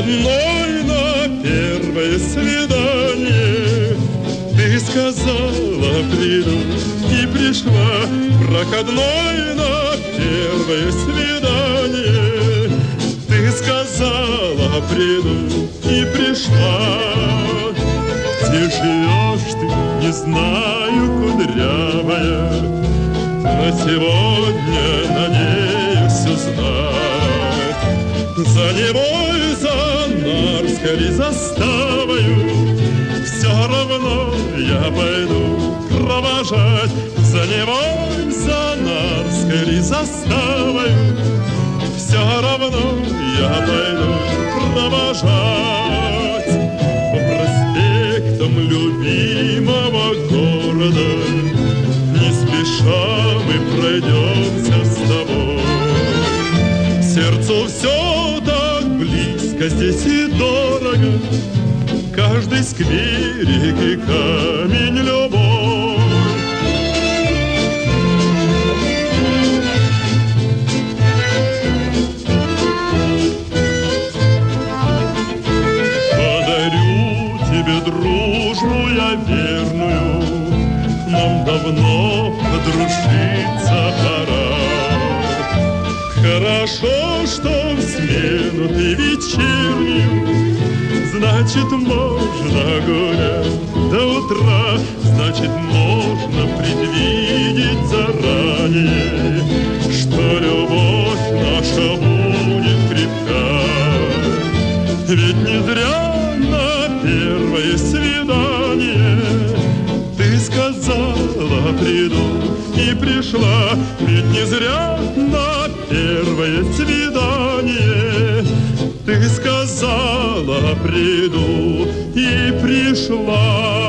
проходной на первое свидание. Ты сказала, приду, и пришла. Проходной на первое свидание. Ты сказала, приду, и пришла. Где живешь ты, не знаю, кудрявая, но сегодня надеюсь узнать. За Невой, за Нарской ли заставою, все равно я пойду провожать. За Невой, за Нарской ли заставою, все равно я пойду провожать. По проспектам любимого города не спеша мы пройдемся с тобой. Сердцу все так близко здесь и дорого, каждый скверик и камень любовь. Подарю тебе дружбу я верную, нам давно подружиться пора. Хорошо, что в смену ты вечернюю, значит, можно гулять до утра, значит, можно предвидеть заранее, что любовь наша будет крепка. Ведь не зря на первое свидание ты сказала, приду, и пришла. Ведь не зря на первое свидание ты сказала, приду, и пришла.